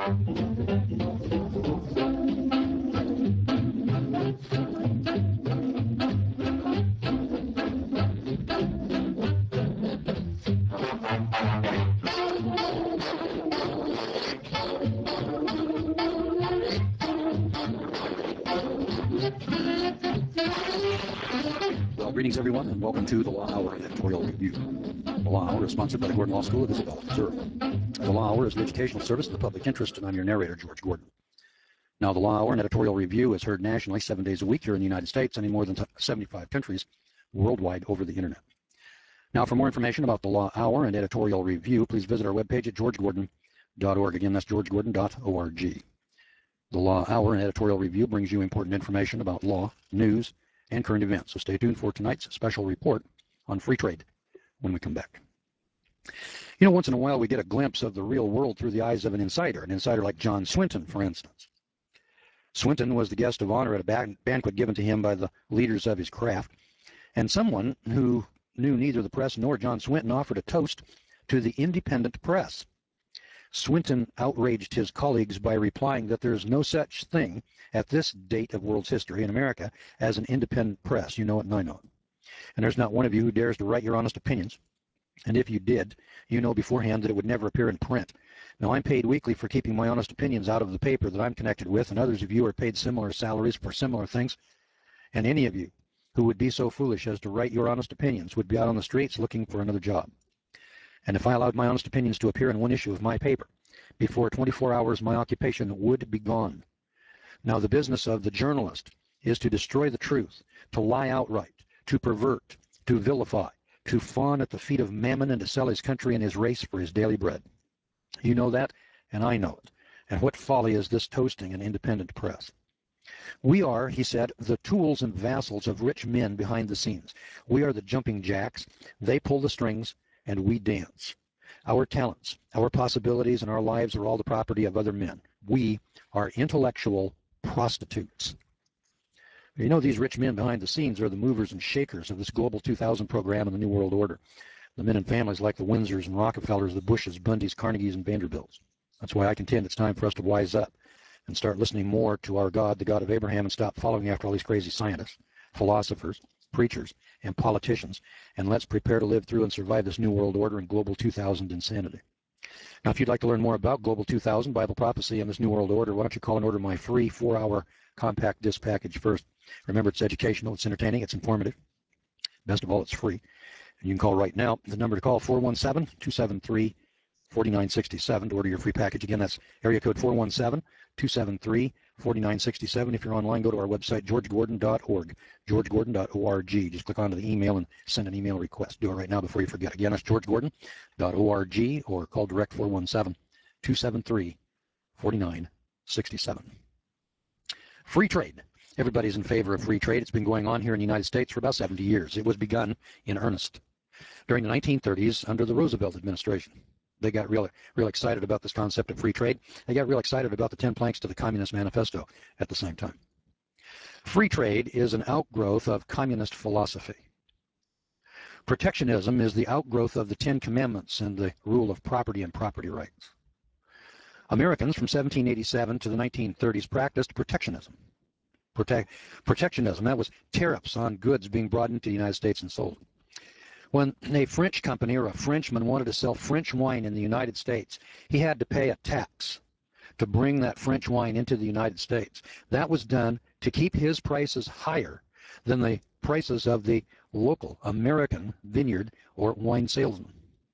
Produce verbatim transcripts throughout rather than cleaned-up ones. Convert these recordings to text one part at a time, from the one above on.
Well, greetings everyone, and welcome to the Law Hour Editorial Review. The Law Hour is sponsored by the Gordon Law School of Isabella, Missouri. The Law Hour is an educational service in the public interest, and I'm your narrator, George Gordon. Now, the Law Hour and Editorial Review is heard nationally seven days a week here in the United States and in more than seventy-five countries worldwide over the internet. Now, for more information about the Law Hour and Editorial Review, please visit our webpage at george gordon dot org. Again, that's george gordon dot org. The Law Hour and Editorial Review brings you important information about law, news, and current events. So stay tuned for tonight's special report on free trade when we come back. You know, once in a while we get a glimpse of the real world through the eyes of an insider, an insider like John Swinton, for instance. Swinton was the guest of honor at a ban- banquet given to him by the leaders of his craft, and someone who knew neither the press nor John Swinton offered a toast to the independent press. Swinton outraged his colleagues by replying that there is no such thing at this date of world's history in America as an independent press. You know it and I know it. And there's not one of you who dares to write your honest opinions. And if you did, you know beforehand that it would never appear in print. Now, I'm paid weekly for keeping my honest opinions out of the paper that I'm connected with, and others of you are paid similar salaries for similar things. And any of you who would be so foolish as to write your honest opinions would be out on the streets looking for another job. And if I allowed my honest opinions to appear in one issue of my paper, before twenty-four hours my occupation would be gone. Now, the business of the journalist is to destroy the truth, to lie outright, to pervert, to vilify, to fawn at the feet of Mammon, and to sell his country and his race for his daily bread. You know that, and I know it. And what folly is this toasting an independent press? We are, he said, the tools and vassals of rich men behind the scenes. We are the jumping jacks. They pull the strings, and we dance. Our talents, our possibilities, and our lives are all the property of other men. We are intellectual prostitutes. You know, these rich men behind the scenes are the movers and shakers of this Global two thousand program and the New World Order. The men and families like the Windsors and Rockefellers, the Bushes, Bundys, Carnegies, and Vanderbilts. That's why I contend it's time for us to wise up and start listening more to our God, the God of Abraham, and stop following after all these crazy scientists, philosophers, preachers, and politicians, and let's prepare to live through and survive this New World Order and Global two thousand insanity. Now, if you'd like to learn more about Global two thousand, Bible prophecy, and this New World Order, why don't you call and order my free four-hour compact disc package first. Remember, it's educational, it's entertaining, it's informative. Best of all, it's free. And you can call right now. The number to call, four one seven, two seven three, four nine six seven to order your free package. Again, that's area code four one seven, two seven three, four nine six seven. If you're online, go to our website, george gordon dot org, george gordon dot org. Just click onto the email and send an email request. Do it right now before you forget. Again, that's george gordon dot org, or call direct four one seven, two seven three, four nine six seven. Free trade. Everybody's in favor of free trade. It's been going on here in the United States for about seventy years. It was begun in earnest during the nineteen thirties under the Roosevelt administration. They got real, real excited about this concept of free trade. They got real excited about the ten planks to the Communist Manifesto at the same time. Free trade is an outgrowth of communist philosophy. Protectionism is the outgrowth of the Ten Commandments and the rule of property and property rights. Americans from seventeen eighty-seven to the nineteen thirties practiced protectionism. Protect, protectionism, that was tariffs on goods being brought into the United States and sold. When a French company or a Frenchman wanted to sell French wine in the United States, he had to pay a tax to bring that French wine into the United States. That was done to keep his prices higher than the prices of the local American vineyard or wine salesman.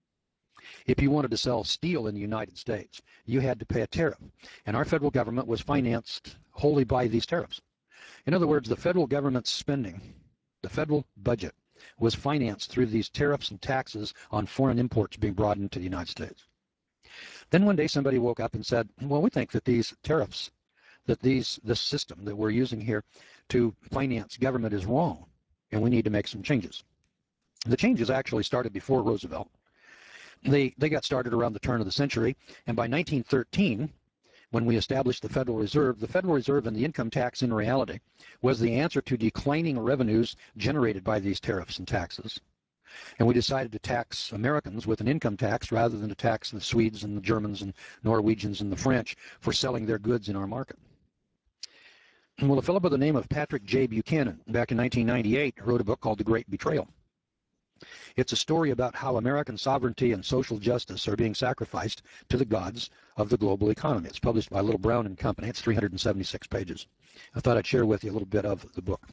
If you wanted to sell steel in the United States, you had to pay a tariff, and our federal government was financed wholly by these tariffs. In other words, the federal government's spending, the federal budget, was financed through these tariffs and taxes on foreign imports being brought into the United States. Then one day somebody woke up and said, well, we think that these tariffs, that these this system that we're using here to finance government is wrong, and we need to make some changes. The changes actually started before Roosevelt. They, they got started around the turn of the century, and by nineteen thirteen, when we established the Federal Reserve, the Federal Reserve and the income tax in reality was the answer to declining revenues generated by these tariffs and taxes. And we decided to tax Americans with an income tax rather than to tax the Swedes and the Germans and Norwegians and the French for selling their goods in our market. Well, a fellow by the name of Patrick J. Buchanan, back in nineteen ninety-eight, wrote a book called The Great Betrayal. It's a story about how American sovereignty and social justice are being sacrificed to the gods of the global economy. It's published by Little Brown and Company. It's three hundred seventy-six pages. I thought I'd share with you a little bit of the book.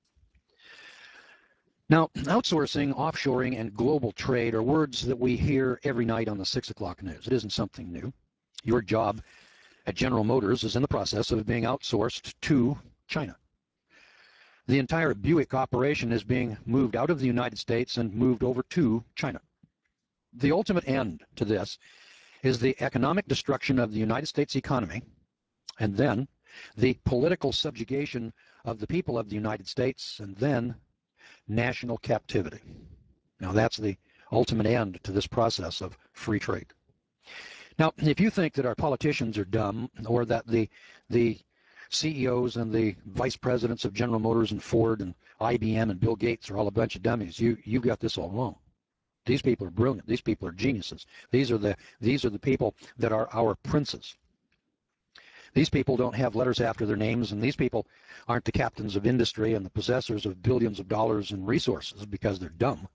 Now, outsourcing, offshoring, and global trade are words that we hear every night on the six o'clock news. It isn't something new. Your job at General Motors is in the process of being outsourced to China. The entire Buick operation is being moved out of the United States and moved over to China. The ultimate end to this is the economic destruction of the United States economy, and then the political subjugation of the people of the United States, and then national captivity. Now that's the ultimate end to this process of free trade. Now, if you think that our politicians are dumb, or that the the C E Os and the vice presidents of General Motors and Ford and I B M and Bill Gates are all a bunch of dummies, you you got this all wrong. These people are brilliant. These people are geniuses. These are the these are the people that are our princes. These people don't have letters after their names, and these people aren't the captains of industry and the possessors of billions of dollars in resources because they're dumb.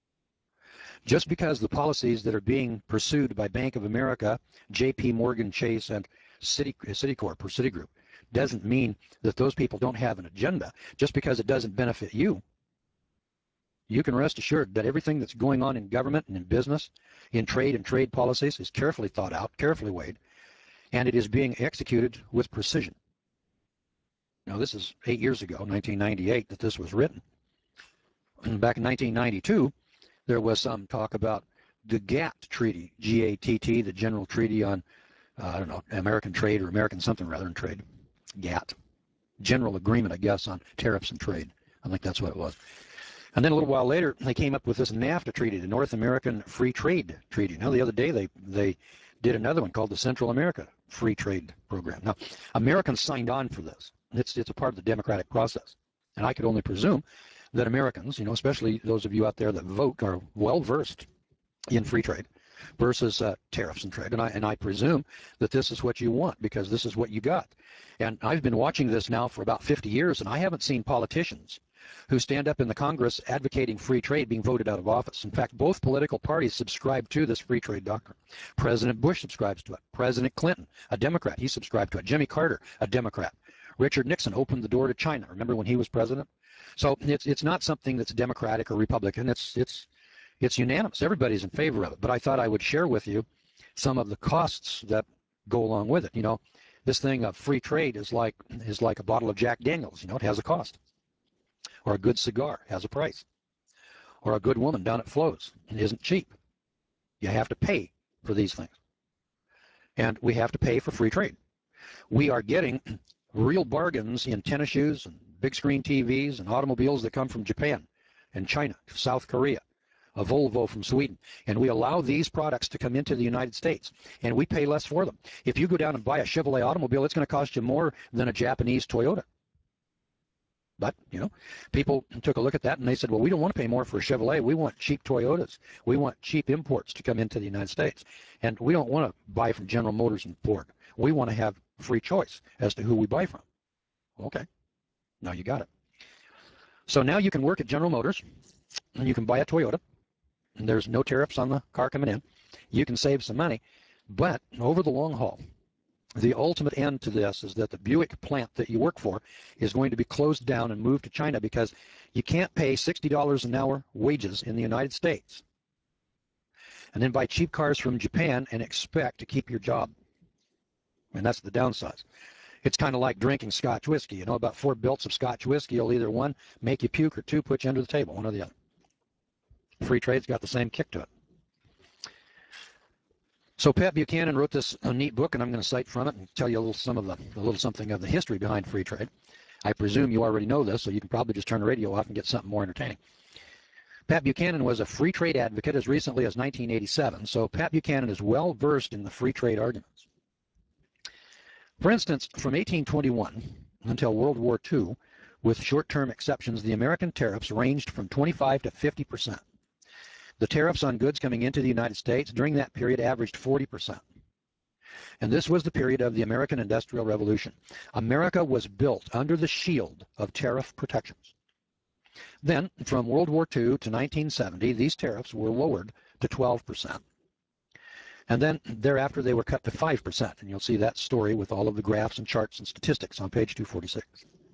Just because the policies that are being pursued by Bank of America, J P Morgan Chase, and Citi, Citicorp or Citigroup doesn't mean that those people don't have an agenda. Just because it doesn't benefit you, you can rest assured that everything that's going on in government and in business, in trade and trade policies is carefully thought out, carefully weighed, and it is being executed with precision. Now, this is eight years ago, nineteen ninety-eight, that this was written. And back in nineteen ninety-two, there was some talk about the GATT Treaty, G A T T, the General Treaty on, uh, I don't know, American Trade or American something rather than trade. GATT. General Agreement, I guess, on tariffs and trade. I think that's what it was. And then a little while later, they came up with this NAFTA Treaty, the North American Free Trade Treaty. Now, the other day, they, they did another one called the Central America Free Trade Program. Now, Americans signed on for this. It's, it's a part of the democratic process. And I could only presume that Americans, you know, especially those of you out there that vote, are well versed in free trade versus uh, tariffs and trade. And I, and I presume that this is what you want because this is what you got. And I've been watching this now for about fifty years, and I haven't seen politicians who stand up in the Congress advocating free trade being voted out of office. In fact, both political parties subscribe to this free trade doctrine. President Bush subscribes to it. President Clinton, a Democrat, he subscribed to it. Jimmy Carter, a Democrat. Richard Nixon opened the door to China. Remember when he was president? So it's it's not something that's Democratic or Republican. It's it's it's unanimous. Everybody's in favor of it. But I thought I would share with you some of the costs that go along with it. You know, this thing of free trade is like is like a bottle of Jack Daniels. You know, it has a cost. Or a good cigar has a price. Or a good woman down at Flo's isn't cheap. You have to pay for these things. And we have to pay for free trade. We are getting real bargains in tennis shoes and big screen T Vs and automobiles that come from Japan and China, South Korea, a Volvo from Sweden. And we allow these products to come into the United States, and we pay less for them. If you go down and buy a Chevrolet automobile, it's going to cost you more than a Japanese Toyota. But, you know, people took a look at that and they said, well, we don't want to pay more for a Chevrolet. We want cheap Toyotas. We want cheap imports to come into the United States. And we don't want to buy from General Motors and Ford. We want to have free choice as to who we buy from. Okay. Now you got it. So now you can work at General Motors and you can buy a Toyota. And there's no tariffs on the car coming in. You can save some money. But over the long haul, the ultimate end to this is that the Buick plant that you work for is going to be closed down and moved to China because you can't pay sixty dollars an hour wages in the United States and then buy cheap cars from Japan and expect to keep your job. And that's the downside. It's kind of like drinking Scotch whiskey. You know, about four bilts of Scotch whiskey will either, one, make you puke, or two, put you under the table, one or the other. Free trade's got the same kick to it. So Pat Buchanan wrote this a neat book, and I'm going to cite from it and tell you a little some of the a little something of the history behind free trade. I presume you already know this, so you can probably just turn the radio off and get something more entertaining. Pat Buchanan was a free trade advocate as recently as nineteen eighty-seven, so Pat Buchanan is well versed in the free trade arguments. For instance, from eighteen twenty-one until World War Two, with short-term exceptions, the American tariffs ranged from twenty-five to fifty percent. The tariffs on goods coming into the United States during that period averaged forty percent. And this was the period of the American Industrial Revolution. America was built under the shield of tariff protections. Then, from World War Two to nineteen seventy, these tariffs were lowered to twelve percent. And then thereafter, they were cut to five percent. And you'll see that story with all of the graphs and charts and statistics on page two forty-six.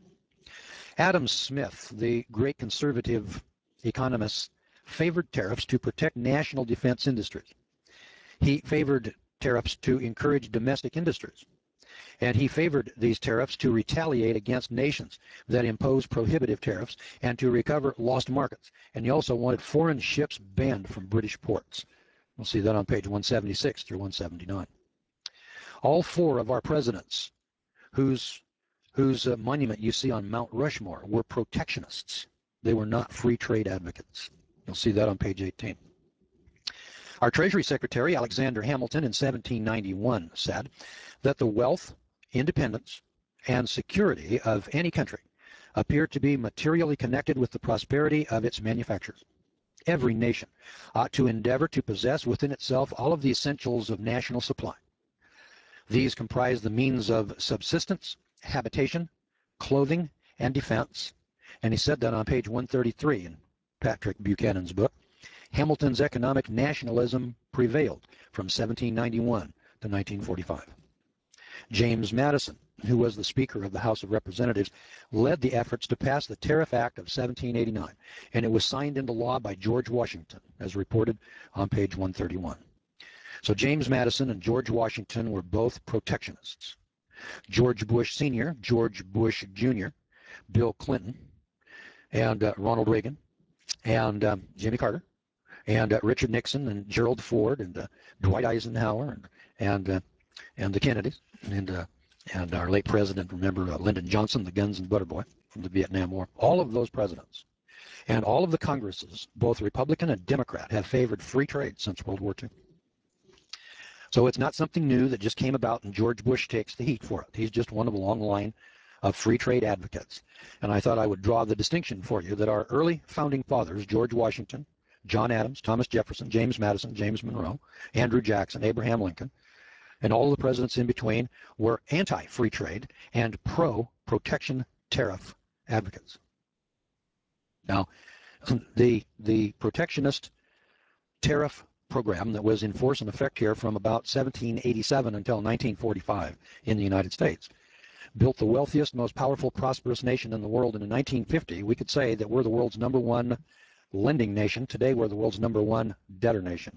Adam Smith, the great conservative economist, favored tariffs to protect national defense industries. He favored tariffs to encourage domestic industries. And he favored these tariffs to retaliate against nations that impose prohibitive tariffs and to recover lost markets. And he also wanted foreign ships banned from British ports. We'll see that on page one seventy-six through one seventy-nine. All four of our presidents whose, whose uh, monument you see on Mount Rushmore were protectionists. They were not free trade advocates. You'll see that on page eighteen. Our Treasury Secretary, Alexander Hamilton, in seventeen ninety-one said that the wealth, independence, and security of any country appear to be materially connected with the prosperity of its manufacturers. Every nation ought to endeavor to possess within itself all of the essentials of national supply. These comprise the means of subsistence, habitation, clothing, and defense. And he said that on page one thirty-three in Patrick Buchanan's book. Hamilton's economic nationalism prevailed from seventeen ninety-one to nineteen forty-five. James Madison, who was the Speaker of the House of Representatives, led the efforts to pass the Tariff Act of seventeen eighty-nine, and it was signed into law by George Washington, as reported on page one thirty-one. So James Madison and George Washington were both protectionists. George Bush Senior, George Bush Junior, Bill Clinton, and uh, Ronald Reagan, and um, Jimmy Carter, and uh, Richard Nixon, and Gerald Ford, and uh, Dwight Eisenhower, and and, uh, and the Kennedys, and uh, and our late president, remember uh, Lyndon Johnson, the guns and butter boy from the Vietnam War. All of those presidents and all of the Congresses, both Republican and Democrat, have favored free trade since World War Two. So it's not something new that just came about and George Bush takes the heat for it. He's just one of a long line of free trade advocates. And I thought I would draw the distinction for you that our early founding fathers, George Washington, John Adams, Thomas Jefferson, James Madison, James Monroe, Andrew Jackson, Abraham Lincoln, and all the presidents in between were anti-free trade and pro-protection tariff advocates. Now, the, the protectionist tariff program that was in force and effect here from about seventeen eighty-seven until nineteen forty-five in the United States built the wealthiest, most powerful, prosperous nation in the world. And in nineteen fifty, we could say that we're the world's number one lending nation. Today, we're the world's number one debtor nation.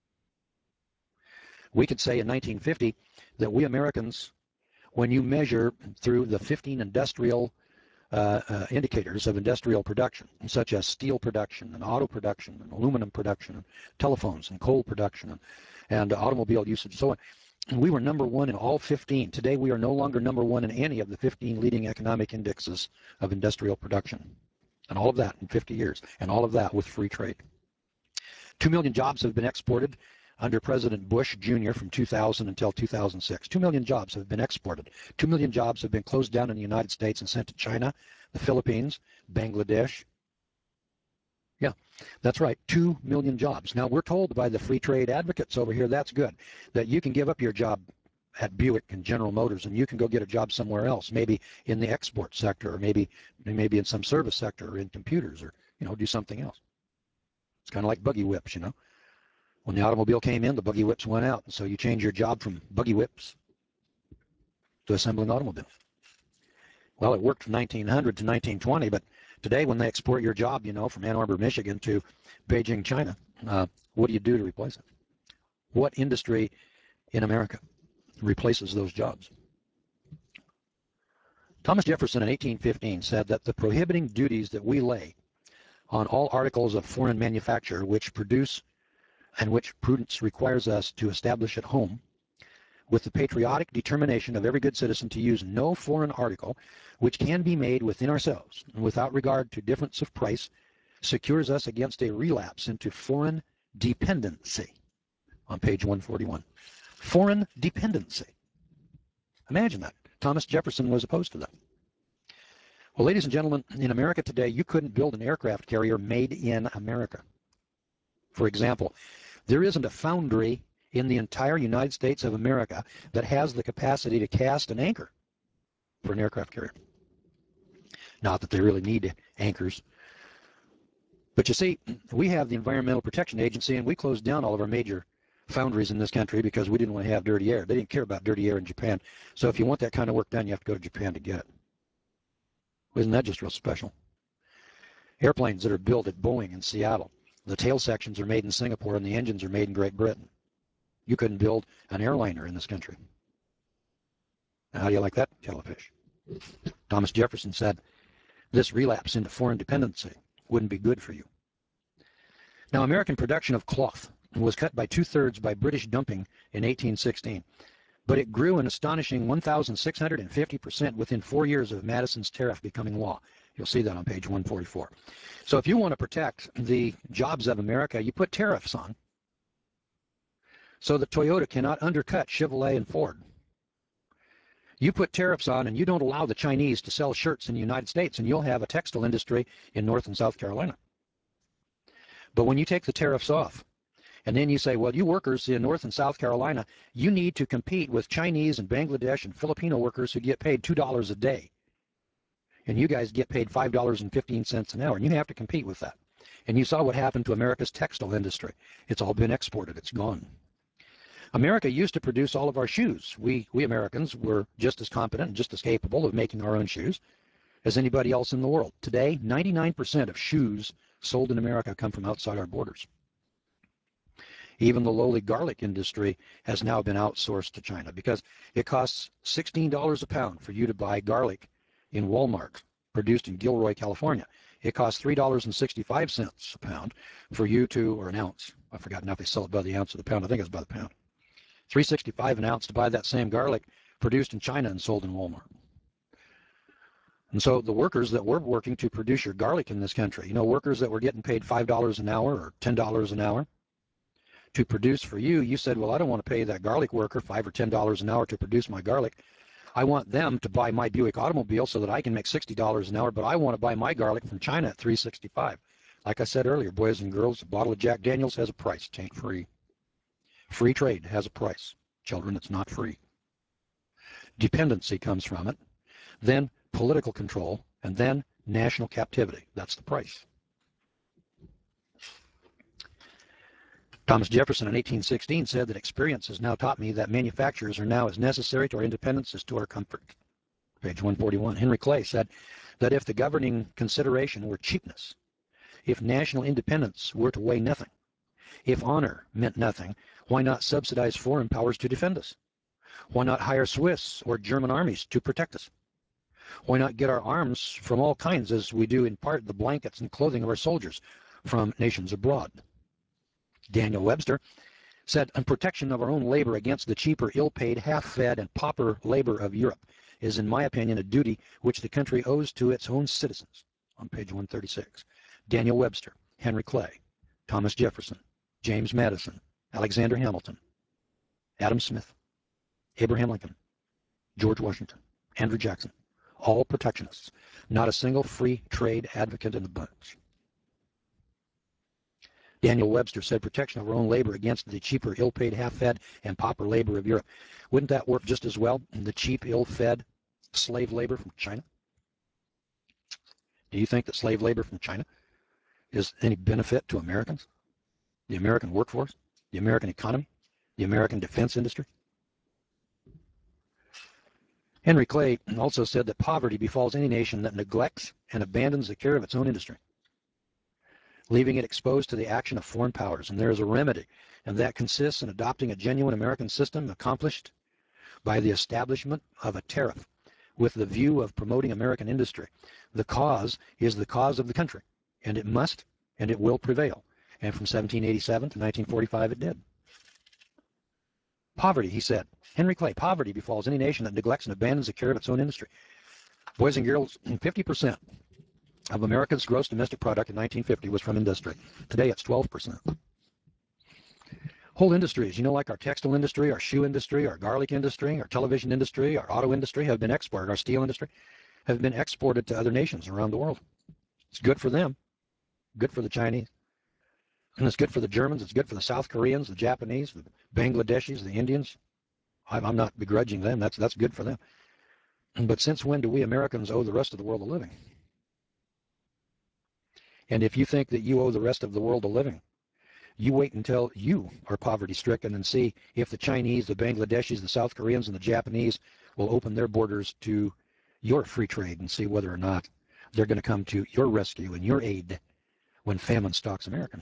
We could say in nineteen fifty that we Americans, when you measure through the fifteen industrial uh, uh, indicators of industrial production, such as steel production and auto production and aluminum production and telephones and coal production and, and automobile usage and so on, we were number one in all fifteen. Today, we are no longer number one in any of the fifteen leading economic indexes of industrial production. And all of that in fifty years, and all of that with free trade. Two million jobs have been exported under President Bush Junior from two thousand until two thousand six. Two million jobs have been exported. Two million jobs have been closed down in the United States and sent to China, the Philippines, Bangladesh. Yeah, that's right, two million jobs. Now, we're told by the free trade advocates over here, that's good, that you can give up your job at Buick and General Motors and you can go get a job somewhere else, maybe in the export sector, or maybe maybe in some service sector, or in computers, or, you know, do something else. It's kind of like buggy whips, you know. When the automobile came in, the buggy whips went out, and so you change your job from buggy whips to assembling automobiles. Well, it worked from nineteen hundred to nineteen twenty, but today when they export your job, you know, from Ann Arbor, Michigan to Beijing, China, uh, what do you do to replace it? What industry in America replaces those jobs? Thomas Jefferson in eighteen fifteen said that the prohibiting duties that we lay on all articles of foreign manufacture which produce and which prudence requires us to establish at home, with the patriotic determination of every good citizen to use no foreign article which can be made within ourselves and without regard to difference of price, secures us against a relapse into foreign dependency on page one forty-one. Foreign dependency. Imagine that. Thomas Jefferson was opposed to that. Well, ladies and gentlemen, in America today, you couldn't build an aircraft carrier made in America. For example, there isn't a foundry in the entire United States of America that has the capacity to cast an anchor for an aircraft carrier. Not that they really need anchors. But you see, we have the Environmental Protection Agency, and we closed down all of our major foundries in this country because we didn't want to have dirty air. They didn't care about dirty air in Japan. So if you want that kind of work done, you have to go to Japan to get it. Isn't that just real special? Airplanes that are built at Boeing in Seattle, the tail sections are made in Singapore and the engines are made in Great Britain. You couldn't build an airliner in this country. Now, how do you like that, jellyfish? Thomas Jefferson said, this relapse into foreign dependency wouldn't be good for you. Now, American production of cloth was cut by two-thirds by British dumping in eighteen sixteen, but it grew an astonishing one thousand six hundred fifty percent within four years of Madison's tariff becoming law. You'll see that on page one forty-four. So if you want to protect the jobs of America, you put tariffs on so that Toyota cannot undercut Chevrolet and Ford. You put tariffs on and you don't allow the Chinese to sell shirts in the United States, and you'll have a textile industry in North and South Carolina. But when you take the tariffs off, and then you say, well, you workers in North and South Carolina, you need to compete with Chinese and Bangladesh and Filipino workers who get paid two dollars a day. And you guys get paid five dollars and fifteen cents an hour, and you have to compete with that. And you saw what happened to America's textile industry. It's all been exported. It's gone. America used to produce all of our shoes. We, we Americans were just as competent and just as capable of making our own shoes as anybody else in the world. Today, ninety-nine percent of shoes sold in America come from outside our borders. Even the lowly garlic industry has now been outsourced to China because it costs sixteen dollars a pound for you to buy garlic in Walmart, produced in Gilroy, California. It costs three dollars and sixty-five cents a pound for you to, or an ounce. I've forgotten now if they sell it by the ounce or the pound. I think it's by the pound. three dollars and sixty-five cents an ounce to buy that same garlic produced in China and sold in Walmart. And so the workers that were working to produce your garlic in this country, you know, workers that were getting paid five dollars an hour or ten dollars an hour to produce for you, you said, well, I don't want to pay that garlic worker five or ten dollars an hour to produce my garlic. I want them to buy my Buick automobile so that I can make sixty dollars an hour, but I want to buy my garlic from China at three dollars and sixty-five cents. Like I said earlier, boys and girls, a bottle of Jack Daniels has a price. It ain't free. Free trade has a price. Children, it's not free. Dependency comes from it, then political control, and then national captivity. That's the price. Thomas Jefferson in eighteen sixteen said that experience has now taught me that manufacturers are now as necessary to our independence as to our comfort. Page one forty-one. Henry Clay said that if the governing consideration were cheapness, if national independence were to weigh nothing, if honor meant nothing, why not subsidize foreign powers to defend us? Why not hire Swiss or German armies to protect us? Why not get our arms from all kinds, as we do in part the blankets and clothing of our soldiers, from nations abroad? Daniel Webster said, "And protection of our own labor against the cheaper, ill-paid, half-fed, and pauper labor of Europe is, in my opinion, a duty which the country owes to its own citizens." On page one thirty-six. Daniel Webster, Henry Clay, Thomas Jefferson, James Madison, Alexander Hamilton, Adam Smith, Abraham Lincoln, George Washington, Andrew Jackson, all protectionists, not a single free trade advocate in the bunch. Daniel Webster said protection of our own labor against the cheaper, ill-paid, half-fed, and pauper labor of Europe. Wouldn't that work just as well in the cheap, ill-fed slave labor from China? Do you think that slave labor from China is any benefit to Americans? The American workforce? The American economy? The American defense industry? Henry Clay also said that poverty befalls any nation that neglects and abandons the care of its own industry, leaving it exposed to the action of foreign powers. And there is a remedy, and that consists in adopting a genuine American system accomplished by the establishment of a tariff with the view of promoting American industry. The cause is the cause of the country, and it must and it will prevail. And from seventeen eighty-seven to nineteen forty-five, it did. Poverty, he said, Henry Clay, poverty befalls any nation that neglects and abandons the care of its own industry. Boys and girls, fifty percent of America's gross domestic product in nineteen fifty was from industry. Today it's twelve percent. Whole industries, you know, like our textile industry, our shoe industry, our garlic industry, our television industry, our auto industry have been exported. Our steel industry have been exported to other nations around the world. It's good for them, good for the Chinese. And it's good for the Germans, it's good for the South Koreans, the Japanese, the Bangladeshis, the Indians. I'm not begrudging them. That's, that's good for them. But since when do we Americans owe the rest of the world a living? And if you think that you owe the rest of the world a living, you wait until you are poverty-stricken and see if the Chinese, the Bangladeshis, the South Koreans, and the Japanese will open their borders to your free trade and see whether or not they're going to come to your rescue and your aid when famine stalks America.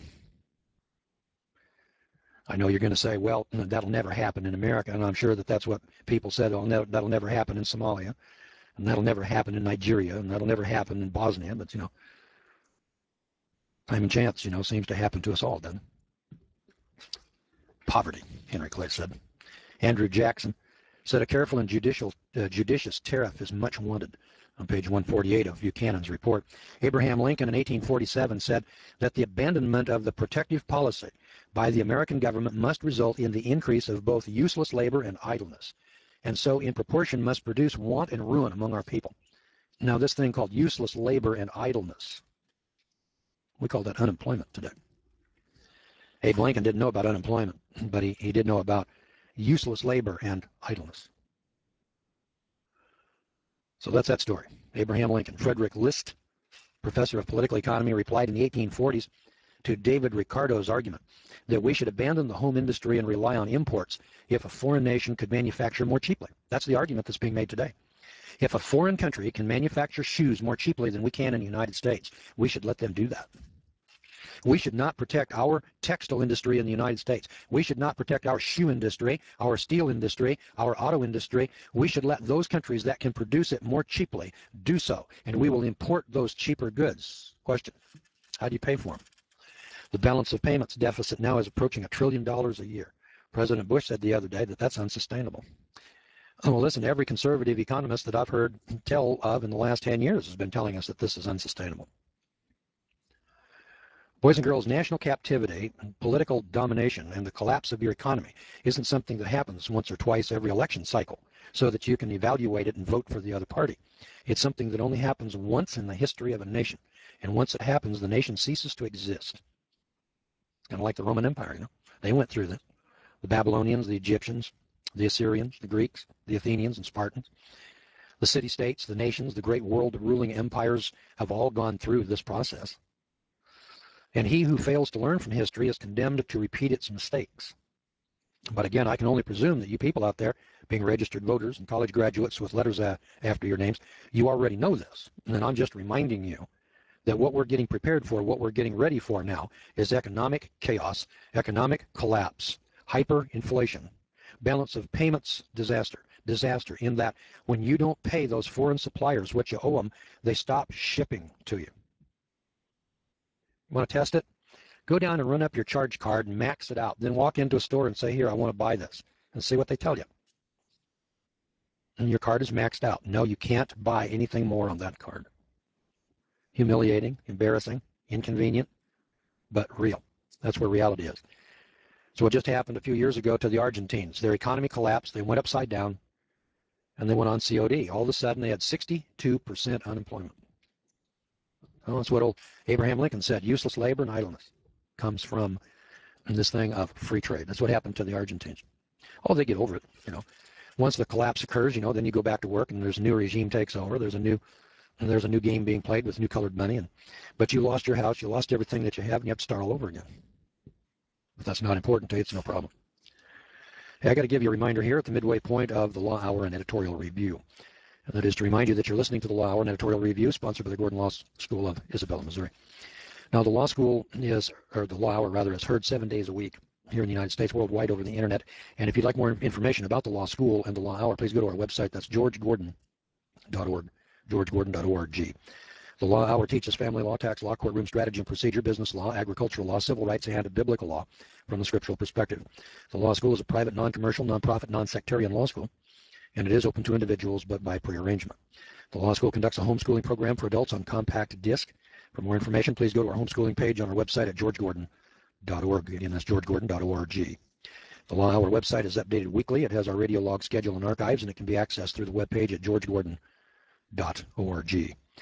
I know you're going to say, well, that'll never happen in America, and I'm sure that that's what people said. Oh, no, that'll never happen in Somalia, and that'll never happen in Nigeria, and that'll never happen in Bosnia. But, you know, time and chance, you know, seems to happen to us all, doesn't it? Poverty, Henry Clay said. Andrew Jackson said a careful and judicial, uh, judicious tariff is much wanted, on page one forty-eight of Buchanan's report. Abraham Lincoln in eighteen forty-seven said that the abandonment of the protective policy by the American government must result in the increase of both useless labor and idleness, and so in proportion must produce want and ruin among our people. Now, this thing called useless labor and idleness, we call that unemployment today. Abe Lincoln didn't know about unemployment, but he, he did know about useless labor and idleness. So that's that story. Abraham Lincoln. Frederick List, professor of political economy, replied in the eighteen forties to David Ricardo's argument that we should abandon the home industry and rely on imports if a foreign nation could manufacture more cheaply. That's the argument that's being made today. If a foreign country can manufacture shoes more cheaply than we can in the United States, we should let them do that. We should not protect our textile industry in the United States. We should not protect our shoe industry, our steel industry, our auto industry. We should let those countries that can produce it more cheaply do so, and we will import those cheaper goods. Question, how do you pay for them? The balance of payments deficit now is approaching a trillion dollars a year. President Bush said the other day that that's unsustainable. Oh, well, listen, every conservative economist that I've heard tell of in the last ten years has been telling us that this is unsustainable. Boys and girls, national captivity, political domination, and the collapse of your economy isn't something that happens once or twice every election cycle so that you can evaluate it and vote for the other party. It's something that only happens once in the history of a nation. And once it happens, the nation ceases to exist. Kind of like the Roman Empire, you know. They went through this. The Babylonians, the Egyptians, the Assyrians, the Greeks, the Athenians and Spartans, the city-states, the nations, the great world-ruling empires have all gone through this process. And he who fails to learn from history is condemned to repeat its mistakes. But again, I can only presume that you people out there, being registered voters and college graduates with letters uh, after your names, you already know this. And I'm just reminding you that what we're getting prepared for, what we're getting ready for now, is economic chaos, economic collapse, hyperinflation, balance of payments disaster, disaster in that when you don't pay those foreign suppliers what you owe them, they stop shipping to you. Want to test it? Go down and run up your charge card and max it out. Then walk into a store and say, here, I want to buy this, and see what they tell you. And your card is maxed out. No, you can't buy anything more on that card. Humiliating, embarrassing, inconvenient, but real. That's where reality is. So what just happened a few years ago to the Argentines. Their economy collapsed. They went upside down, and they went on C O D. All of a sudden, they had sixty-two percent unemployment. Well, that's what old Abraham Lincoln said. Useless labor and idleness comes from this thing of free trade. That's what happened to the Argentines. Oh, they get over it, you know. Once the collapse occurs, you know, then you go back to work and there's a new regime takes over. There's a new and there's a new game being played with new colored money. And but you lost your house, you lost everything that you have, and you have to start all over again. If that's not important to you, it's no problem. Hey, I got to give you a reminder here at the midway point of the Law Hour and Editorial Review. And that is to remind you that you're listening to the Law Hour and Editorial Review, sponsored by the Gordon Law School of Isabella, Missouri. Now, the law school is, or the Law Hour rather, is heard seven days a week here in the United States, worldwide over the internet. And if you'd like more information about the law school and the Law Hour, please go to our website. That's george gordon dot org, george gordon dot org. The Law Hour teaches family law, tax law, courtroom strategy and procedure, business law, agricultural law, civil rights, and biblical law from the scriptural perspective. The law school is a private, non-commercial, non-profit, non-sectarian law school, and it is open to individuals, but by prearrangement. The law school conducts a homeschooling program for adults on compact disc. For more information, please go to our homeschooling page on our website at george gordon dot org. Again, that's george gordon dot org. The Law Hour website is updated weekly. It has our radio log schedule and archives, and it can be accessed through the webpage at george gordon dot org.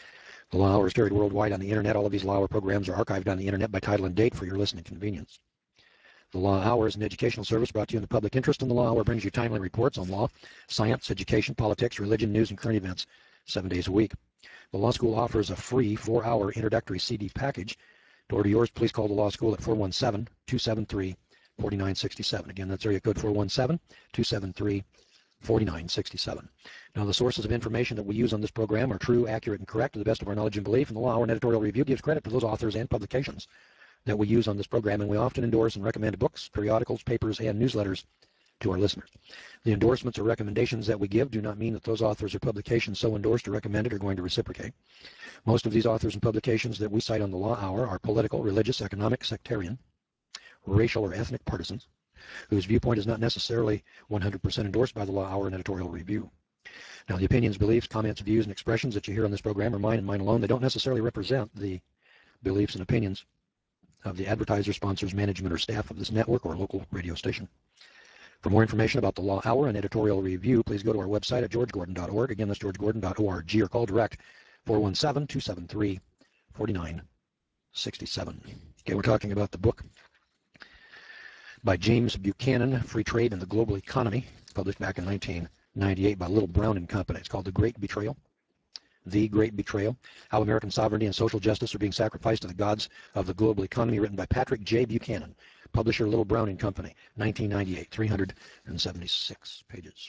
The Law Hour is carried worldwide on the internet. All of these Law Hour programs are archived on the internet by title and date for your listening convenience. The Law Hour is an educational service brought to you in the public interest, and the Law Hour brings you timely reports on law, science, education, politics, religion, news, and current events seven days a week. The Law School offers a free four-hour introductory C D package. To order yours, please call the Law School at four one seven, two seven three, four nine six seven. Again, that's area code four one seven, two seven three, four nine six seven. Now, the sources of information that we use on this program are true, accurate, and correct to the best of our knowledge and belief, and the Law Hour and Editorial Review gives credit to those authors and publications that we use on this program, and we often endorse and recommend books, periodicals, papers, and newsletters to our listeners. The endorsements or recommendations that we give do not mean that those authors or publications so endorsed or recommended are going to reciprocate. Most of these authors and publications that we cite on the Law Hour are political, religious, economic, sectarian, racial, or ethnic partisans, whose viewpoint is not necessarily one hundred percent endorsed by the Law Hour and Editorial Review. Now, the opinions, beliefs, comments, views, and expressions that you hear on this program are mine and mine alone. They don't necessarily represent the beliefs and opinions of the advertisers, sponsors, management, or staff of this network or local radio station. For more information about the Law Hour and Editorial Review, please go to our website at george gordon dot org. Again, that's george gordon dot org, or call direct four one seven, two seven three, four nine six seven. Okay, we're talking about the book by James Buchanan, Free Trade and the Global Economy, published back in nineteen ninety-eight by Little Brown and Company. It's called The Great Betrayal. The Great Betrayal, How American Sovereignty and Social Justice Are Being Sacrificed to the Gods of the Global Economy, written by Patrick J. Buchanan, publisher Little Brown and Company, nineteen ninety-eight, three hundred seventy-six pages.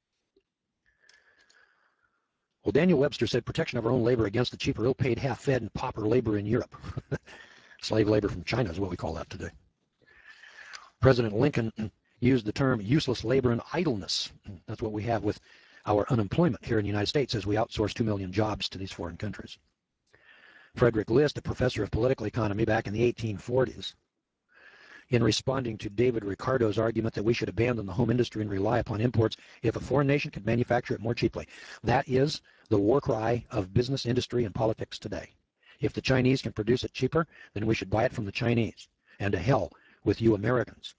Well, Daniel Webster said, protection of our own labor against the cheaper, ill-paid, half-fed, and pauper labor in Europe. Slave labor from China is what we call that today. President Lincoln used the term useless labor and idleness. That's what we have with our unemployment here in the United States as we outsource two million jobs to these foreign countries. Frederick List, a professor of political economy back in the eighteen forties, in responding to David Ricardo's argument that we should abandon the home industry and rely upon imports if a foreign nation could manufacture it more cheaply. That is the war cry of business, industry, and politics today. If the Chinese can produce it cheaper, then we should buy it from the Chinese. And to hell with you Americans.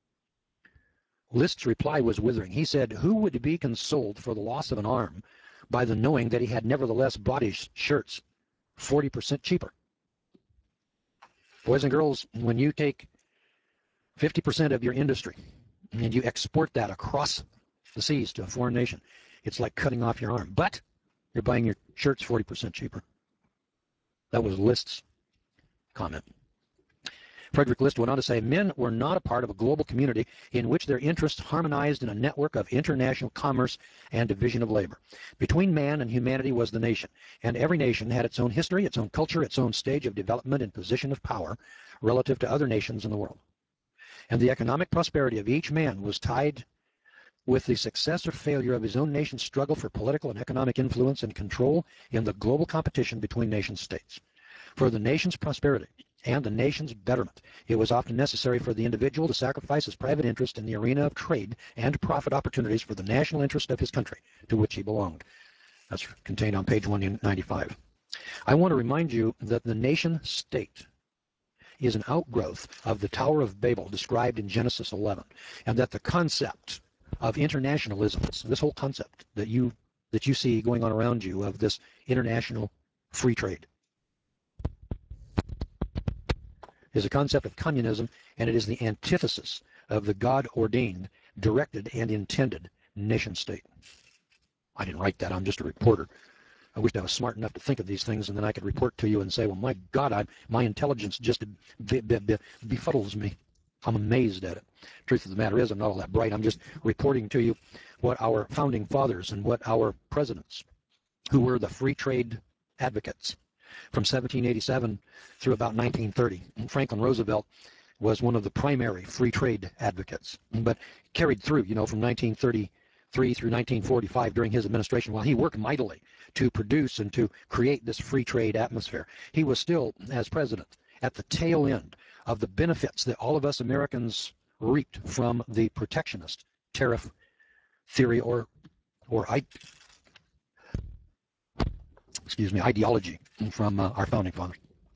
List's reply was withering. He said, who would be consoled for the loss of an arm by the knowing that he had nevertheless bought his shirts forty percent cheaper? Boys and girls, when you take fifty percent of your industry and you export that across the seas to a foreign nation, it's like cutting off your arm. But you're buying your shirts forty percent cheaper. That was List's comment. Frederick List went on to say, men were not a part of a global community in which their interests harmonized in a network of international commerce and division of labor. Between man and humanity was the nation, and every nation had its own history, its own culture, its own stage of development and position of power relative to other nations in the world. And the economic prosperity of each man was tied with the success or failure of his own nation's struggle for political and economic influence and control in the global competition between nation states. For the nation's prosperity and the nation's betterment, it was often necessary for the individual to sacrifice his private interest in the arena of trade and profit opportunities for the national interest of his country to which he belonged. That's contained on page one ninety-five. I want to remind you that the nation state is an outgrowth of the Tower of Babel described in Genesis eleven, and that the concept of internationalism, this whole concept that you that you see going on around you of this international free trade, is a concept of communism, and it is the antithesis of the God-ordained, directed, and intended nation-state. I didn't write that. I'm just a reporter. I wish I was smart enough to think of these things, and then I could report to you and say, well, my God, I, my intelligence just be, be, be, befuddles me. I'm amazed at it. Truth of the matter is, I'm not all that bright. I'm just reporting to you what our founding fathers and what our presidents, who were the free trade advocates, from seventeen eighty-seven through about nineteen thirty. And Franklin Roosevelt was one of the primary free trade advocates, but carried through, you know, from nineteen thirty-three through nineteen forty-five during his administration, while he worked mightily to produce and to create this free trade atmosphere. He was still, as president, at the tail end of the benefits that all of us Americans reaped from the protectionist tariff theory or, or I, excuse me, ideology from uh, our founding fathers.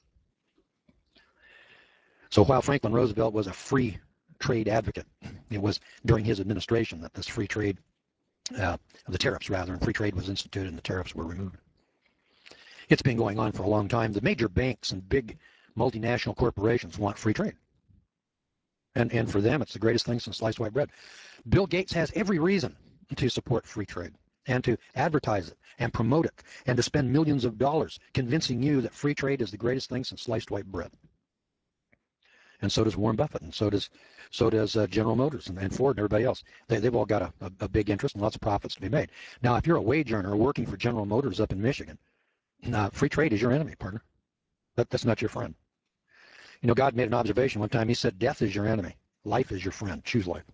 So while Franklin Roosevelt was a free trade advocate, it was during his administration that this free trade, uh, the tariffs rather, and free trade was instituted and the tariffs were removed. It's been going on for a long time. The major banks and big multinational corporations want free trade. And, and for them, it's the greatest thing since sliced white bread. Bill Gates has every reason to support free trade and to advertise it and promote it and to spend millions of dollars convincing you that free trade is the greatest thing since sliced white bread. And so does Warren Buffett, and so does so does uh, General Motors and, and Ford and everybody else. They, they've all got a, a, a big interest and lots of profits to be made. Now, if you're a wage earner working for General Motors up in Michigan, uh, free trade is your enemy, partner. That, that's not your friend. You know, God made an observation one time. He said, death is your enemy. Life is your friend. Choose life.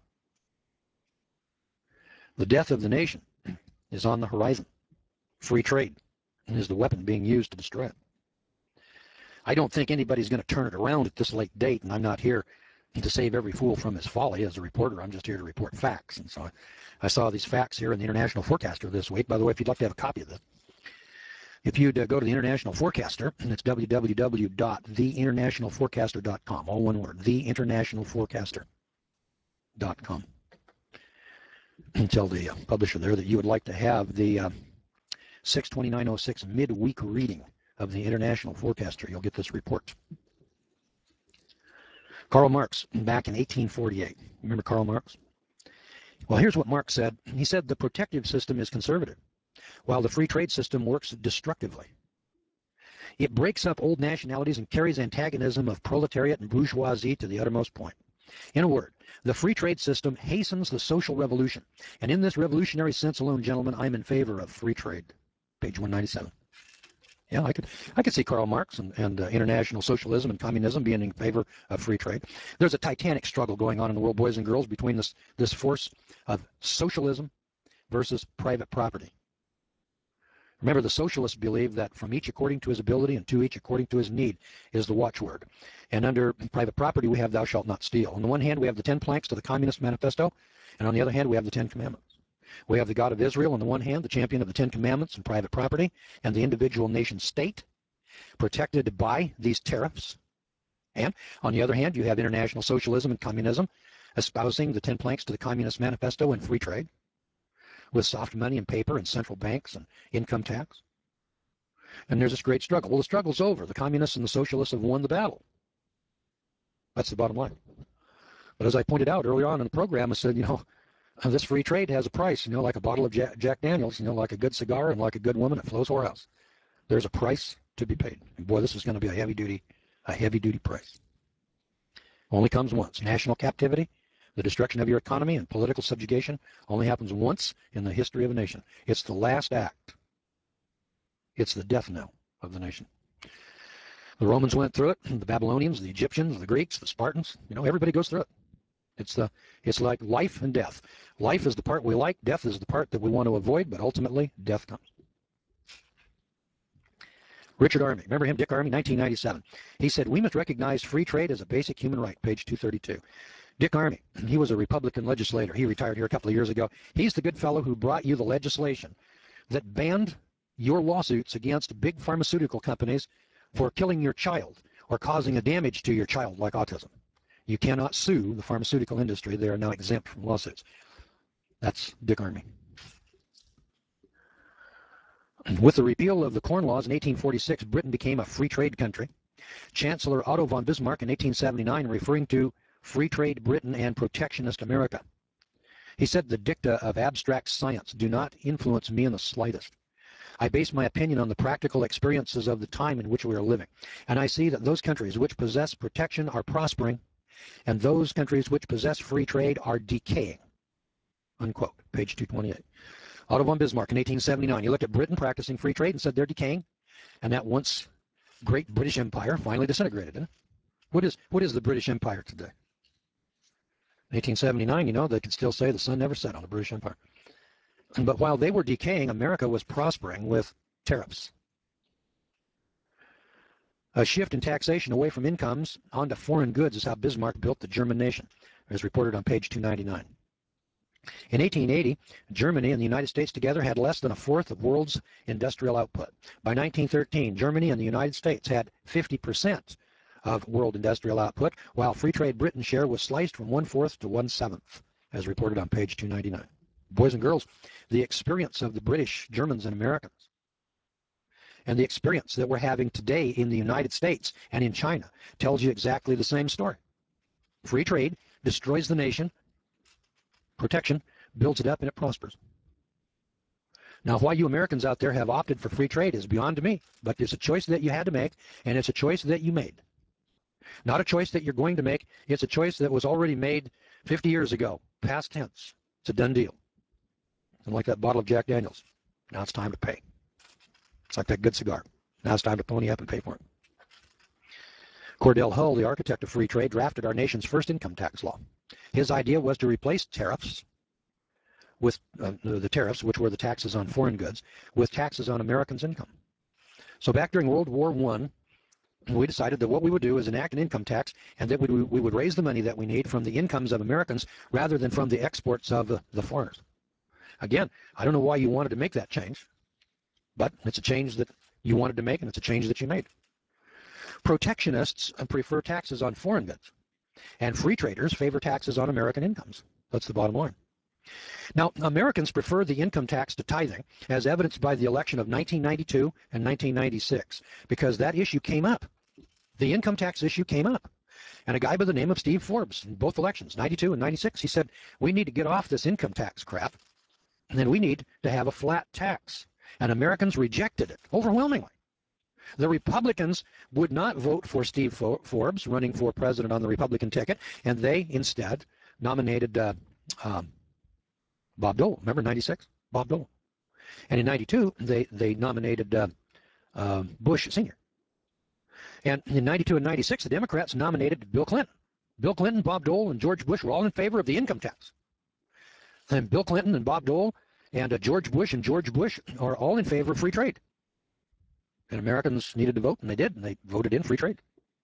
The death of the nation is on the horizon. Free trade is the weapon being used to destroy it. I don't think anybody's going to turn it around at this late date, and I'm not here to save every fool from his folly as a reporter. I'm just here to report facts. And so I, I saw these facts here in the International Forecaster this week. By the way, if you'd like to have a copy of this, if you'd uh, go to the International Forecaster, and it's w w w dot the international forecaster dot com, all one word, the international forecaster dot com. And tell the uh, publisher there that you would like to have the uh, six twenty-nine oh six midweek reading of the International Forecaster. You'll get this report. Karl Marx, back in eighteen forty-eight. Remember Karl Marx? Well, here's what Marx said. He said the protective system is conservative, while the free trade system works destructively. It breaks up old nationalities and carries antagonism of proletariat and bourgeoisie to the uttermost point. In a word, the free trade system hastens the social revolution. And in this revolutionary sense alone, gentlemen, I'm in favor of free trade. Page one ninety-seven. Yeah, I could, I could see Karl Marx and, and uh, international socialism and communism being in favor of free trade. There's a titanic struggle going on in the world, boys and girls, between this, this force of socialism versus private property. Remember, the socialists believe that from each according to his ability and to each according to his need is the watchword. And under private property, we have thou shalt not steal. On the one hand, we have the ten planks to the Communist Manifesto, and on the other hand, we have the Ten Commandments. We have the God of Israel on the one hand, the champion of the Ten Commandments and private property, and the individual nation state, protected by these tariffs. And on the other hand, you have international socialism and communism, espousing the ten planks to the Communist Manifesto and free trade, with soft money and paper and central banks and income tax. And there's this great struggle. Well, the struggle's over. The communists and the socialists have won the battle. That's the bottom line. But as I pointed out earlier on in the program, I said, you know, this free trade has a price, you know, like a bottle of Jack, Jack Daniels, you know, like a good cigar and like a good woman at Flo's Whorehouse. There's a price to be paid. And boy, this is going to be a heavy-duty, a heavy-duty price. Only comes once. National captivity, the destruction of your economy, and political subjugation only happens once in the history of a nation. It's the last act. It's the death knell of the nation. The Romans went through it, the Babylonians, the Egyptians, the Greeks, the Spartans, you know, everybody goes through it. It's the it's like life and death. Life is the part we like, death is the part that we want to avoid, but ultimately death comes. Richard Army, remember him, Dick Army, nineteen ninety-seven. He said, we must recognize free trade as a basic human right, page two thirty-two. Dick Army, he was a Republican legislator. He retired here a couple of years ago. He's the good fellow who brought you the legislation that banned your lawsuits against big pharmaceutical companies for killing your child or causing a damage to your child like autism. You cannot sue the pharmaceutical industry. They are now exempt from lawsuits. That's Dick Army. With the repeal of the Corn Laws in eighteen forty-six, Britain became a free trade country. Chancellor Otto von Bismarck in eighteen seventy-nine, referring to free trade Britain and protectionist America, he said, the dicta of abstract science do not influence me in the slightest. I base my opinion on the practical experiences of the time in which we are living, and I see that those countries which possess protection are prospering, and those countries which possess free trade are decaying. Unquote. Page two twenty-eight. Otto von Bismarck in eighteen seventy-nine. He looked at Britain practicing free trade and said they're decaying, and that once great British Empire finally disintegrated. Didn't it? What is what is the British Empire today? In eighteen seventy-nine, you know, they could still say the sun never set on the British Empire. But while they were decaying, America was prospering with tariffs. A shift in taxation away from incomes onto foreign goods is how Bismarck built the German nation, as reported on page two ninety-nine. In eighteen eighty, Germany and the United States together had less than a fourth of the world's industrial output. By nineteen thirteen, Germany and the United States had fifty percent of world industrial output, while free trade Britain's share was sliced from one-fourth to one-seventh, as reported on page two ninety-nine. Boys and girls, the experience of the British, Germans, and Americans And the experience that we're having today in the United States and in China tells you exactly the same story. Free trade destroys the nation. Protection builds it up and it prospers. Now, why you Americans out there have opted for free trade is beyond me, but it's a choice that you had to make, and it's a choice that you made. Not a choice that you're going to make. It's a choice that was already made fifty years ago, past tense. It's a done deal. And like that bottle of Jack Daniels, now it's time to pay. It's like that good cigar. Now it's time to pony up and pay for it. Cordell Hull, the architect of free trade, drafted our nation's first income tax law. His idea was to replace tariffs with uh, the tariffs, which were the taxes on foreign goods, with taxes on Americans' income. So back during World War One, we decided that what we would do is enact an income tax, and that we, we would raise the money that we need from the incomes of Americans rather than from the exports of the, the foreigners. Again, I don't know why you wanted to make that change, but it's a change that you wanted to make, and it's a change that you made. Protectionists prefer taxes on foreign goods, and free traders favor taxes on American incomes. That's the bottom line. Now, Americans prefer the income tax to tithing, as evidenced by the election of nineteen ninety-two and nineteen ninety-six, because that issue came up. The income tax issue came up. And a guy by the name of Steve Forbes, in both elections, ninety-two and ninety-six, he said, we need to get off this income tax crap, and then we need to have a flat tax. And Americans rejected it overwhelmingly. The Republicans would not vote for Steve Forbes running for president on the Republican ticket, and they instead nominated uh, um, Bob Dole. Remember ninety-six? Bob Dole. And in ninety-two, they, they nominated uh, uh, Bush Senior And in ninety-two and ninety-six, the Democrats nominated Bill Clinton. Bill Clinton, Bob Dole, and George Bush were all in favor of the income tax. And Bill Clinton and Bob Dole and uh, George Bush and George Bush are all in favor of free trade. And Americans needed to vote, and they did, and they voted in free trade.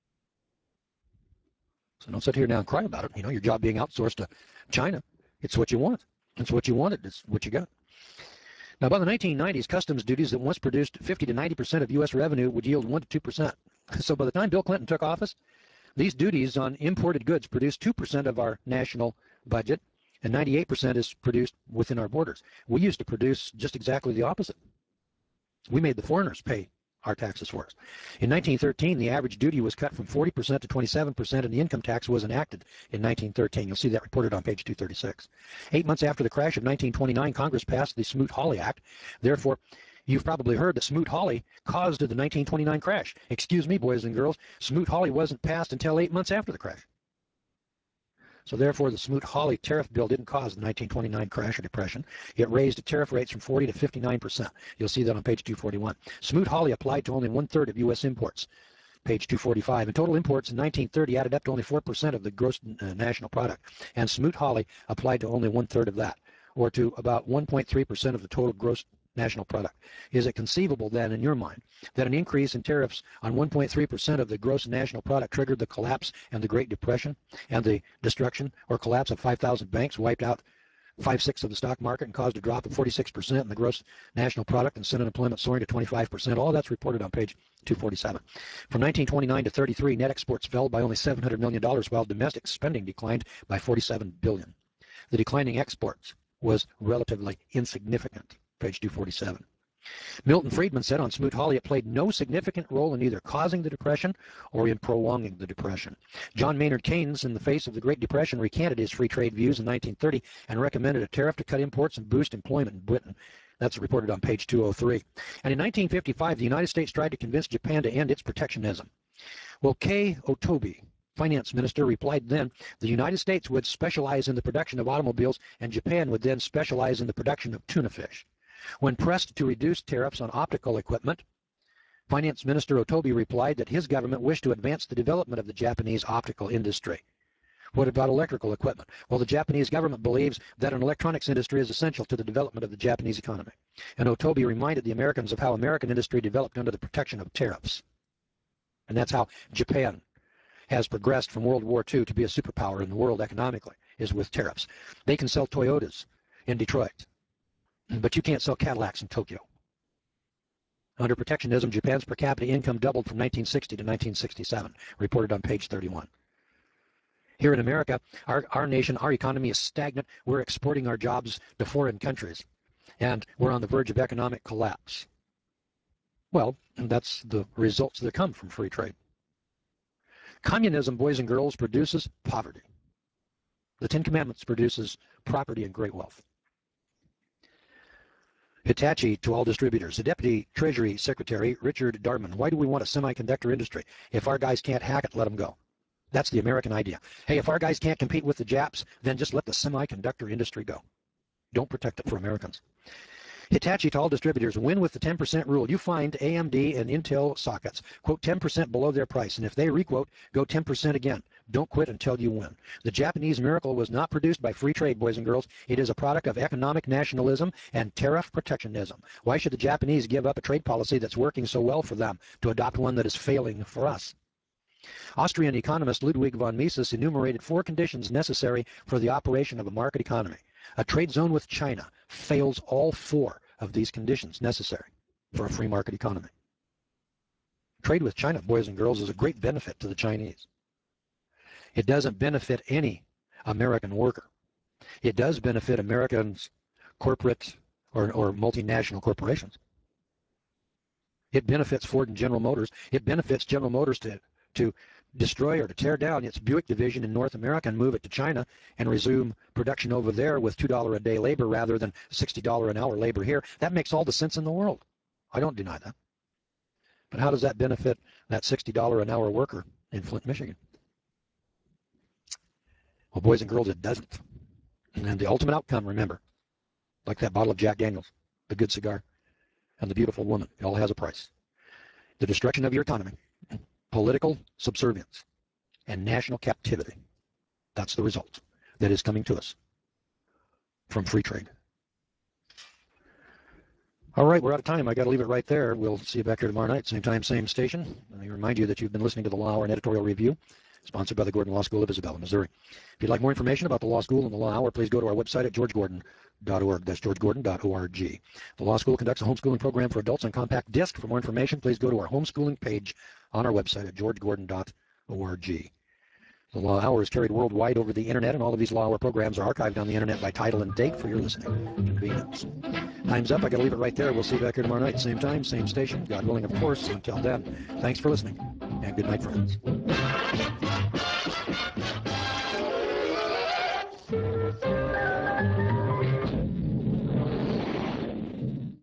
So don't sit here now and cry about it. You know, your job being outsourced to China, it's what you want. It's what you wanted. It's what you got. Now, by the nineteen nineties, customs duties that once produced fifty to ninety percent of U S revenue would yield one to two percent. So by the time Bill Clinton took office, these duties on imported goods produced two percent of our national budget, and ninety-eight percent is produced within our borders. We used to produce just exactly the opposite. We made the foreigners pay our taxes for us. In nineteen thirteen, the average duty was cut from forty percent to twenty-seven percent, and the income tax was enacted in nineteen thirteen. You'll see that reported on page two thirty-six. Eight months after the crash of nineteen twenty-nine, Congress passed the Smoot-Hawley Act. Therefore, you've probably heard that Smoot-Hawley caused the nineteen twenty-nine crash. Excuse me, boys and girls, Smoot-Hawley wasn't passed until eight months after the crash. So therefore, the Smoot-Hawley tariff bill didn't cause the nineteen twenty-nine crash or depression. It raised tariff rates from forty to fifty-nine percent. You'll see that on page two forty-one. Smoot-Hawley applied to only one-third of U S imports, page two forty-five. And total imports in nineteen thirty added up to only four percent of the gross uh, national product. And Smoot-Hawley applied to only one-third of that, or to about one point three percent of the total gross national product. Is it conceivable then, in your mind, that an increase in tariffs on one point three percent of the gross national product triggered the collapse and the Great Depression and the destruction or collapse of five thousand banks, wiped out five-sixths of the stock market, and caused a drop of forty-six percent in the gross national product and sent unemployment soaring to twenty-five percent? All that's reported on page two forty-seven. From nineteen twenty-nine to thirty-three, net exports fell by only seven hundred million dollars, while domestic spending declined by forty-seven billion dollars. The declining exports was relatively insignificant, page two forty-seven. Milton Friedman said on Smoot-Hawley it played no significant role in either causing the Depression or in prolonging the Depression. John Maynard Keynes, in the face of the Great Depression, recanted his free trade views in nineteen thirty and recommended a tariff to cut imports and boost employment in Britain. That's reported on page two oh three. And in nineteen fifty-five, the United States tried to convince Japan to end its protectionism. Well, Kei Otobi, finance minister, replied then the United States would specialize in the production of automobiles and Japan would then specialize in the production of tuna fish. When pressed to reduce tariffs on optical equipment, Finance Minister Otobi replied that his government wished to advance the development of the Japanese optical industry. What about electrical equipment? Well, the Japanese government believes that an electronics industry is essential to the development of the Japanese economy. And Otobi reminded the Americans of how American industry developed under the protection of tariffs. And that's how Japan has progressed from World War Two to be a superpower in the world economically, is with tariffs. They can sell Toyotas in Detroit, but you can't sell Cadillacs in Tokyo. Under protectionism, Japan's per capita income doubled from nineteen sixty to nineteen sixty-seven, reported on page thirty-one. Here in America, our, our nation, our economy is stagnant. We're exporting our jobs to foreign countries, and we're on the verge of economic collapse. Well, that's the results that come from free trade. Communism, boys and girls, produces poverty. The Ten Commandments produces property and great wealth. Hitachi to all distributors. The Deputy Treasury Secretary, Richard Darman. Why do we want a semiconductor industry? If our guys can't hack it, let them go. That's the American idea. Hey, if our guys can't compete with the Japs, then just let the semiconductor industry go. Don't protect it for Americans. Hitachi to all distributors. Win with the ten percent rule. You find A M D and Intel sockets, quote, ten percent below their price. And if they requote, go ten percent again. Don't quit until you win. The Japanese miracle was not produced by free trade, boys and girls. It is a product of economic nationalism and tariff protectionism. Why should the Japanese give up a trade policy that's working so well for them to adopt one that is failing for us? Austrian economist Ludwig von Mises enumerated four conditions necessary for the operation of a market economy. A trade zone with China fails all four of these conditions necessary for a free market economy. Trade with China, boys and girls, is a great benefit to the Chinese. It doesn't benefit any American worker. It does benefit Americans, corporate or, or multinational corporations. It benefits Ford and General Motors. It benefits General Motors to, to destroy or to tear down its Buick division in North America and move it to China and resume production over there with two dollars a day labor rather than sixty dollars an hour labor here. That makes all the sense in the world. I don't deny that. But how does that benefit that sixty dollars an hour worker in Flint, Michigan? Well, boys and girls, it doesn't. And the ultimate outcome, remember, like that bottle of Jack Daniels, the good cigar, and the beautiful woman, it all has a price. The destruction of your economy, political subservience, and national captivity. That's the result that is coming to us from free trade. All right, we're out of time. I got to leave it right there. We'll see you back here tomorrow night, same time, same station. Let me remind you that you've been listening to the Law Hour and Editorial Review, sponsored by the Gordon Law School of Isabella, Missouri. If you'd like more information about the Law School and the Law Hour, please go to our website at george gordon dot org. That's george gordon dot org. The Law School conducts a homeschooling program for adults on compact disc. For more information, please go to our homeschooling page on our website at george gordon dot org. The Law Hour is carried worldwide over the internet, and all of these Law Hour programs are archived on the internet by title and date for your listening convenience. Time's up. I got to leave it right there. We'll see you back here tomorrow night, same time, same station. God willing, of course. Until then, thanks for listening, and good night, friends.